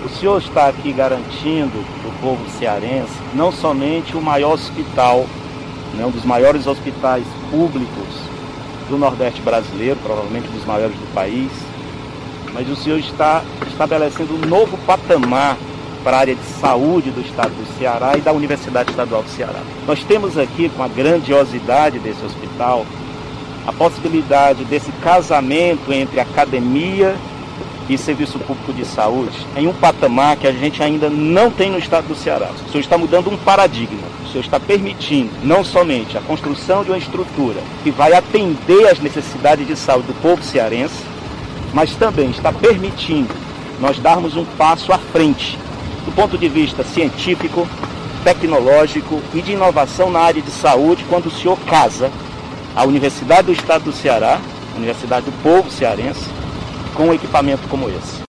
senhor está aqui garantindo para o povo cearense não somente o maior hospital, né, um dos maiores hospitais públicos do Nordeste brasileiro, provavelmente um dos maiores do país, mas o senhor está estabelecendo um novo patamar para a área de saúde do estado do Ceará e da Universidade Estadual do Ceará. Nós temos aqui, com a grandiosidade desse hospital, a possibilidade desse casamento entre academia e serviço público de saúde em um patamar que a gente ainda não tem no estado do Ceará. O senhor está mudando um paradigma. O senhor está permitindo não somente a construção de uma estrutura que vai atender às necessidades de saúde do povo cearense, mas também está permitindo nós darmos um passo à frente do ponto de vista científico, tecnológico e de inovação na área de saúde, quando o senhor casa a Universidade do Estado do Ceará, a Universidade do Povo Cearense, com um equipamento como esse.